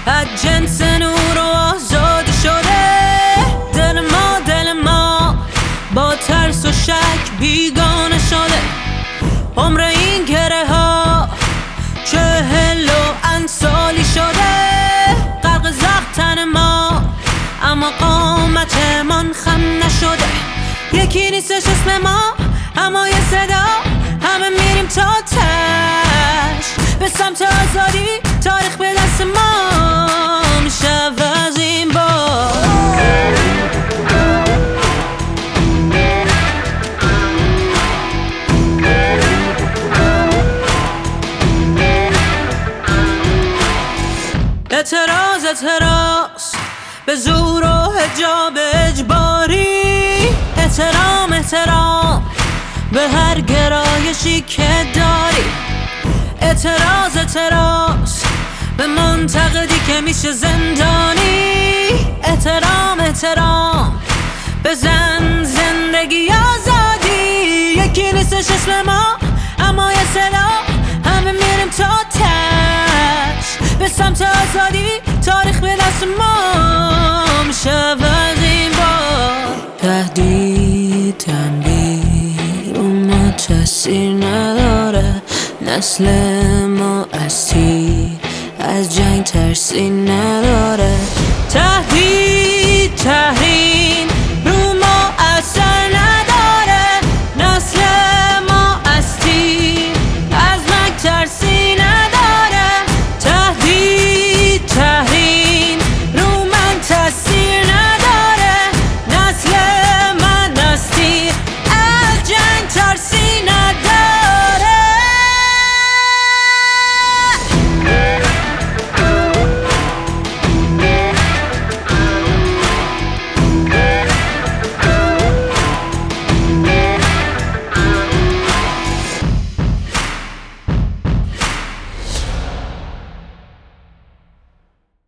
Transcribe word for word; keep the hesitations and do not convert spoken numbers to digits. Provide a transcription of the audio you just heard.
از جنس نور و آزاد شده. دل ما دل ما با ترس و شک بیگانه شده. عمر این گره ها چهل و اند سالی شده. غرق زخم تن ما اما قامتمان خم نشده. یکی نیستش اسم ما اما یه صدا، همه میریم تا تش به سمت آزادی. تاریخ به دست ما میشه از این بار. اعتراض اعتراض به زور و حجاب اجباری. احترام احترام به هر گرایشی که داری. اعتراض اعتراض به منتقدی که میشه زندانی. احترام احترام به زن زندگی آزادی. یکی نیستش اسم ما اما یه صدا، همه میریم تا تش به سمت آزادی. تاریخ به دست ما میشه از این بار. تهدید تنبیه رو ما تاثیر نداره. نسل ما از تیر از جنگ ترسی نداره. تهدید تحریم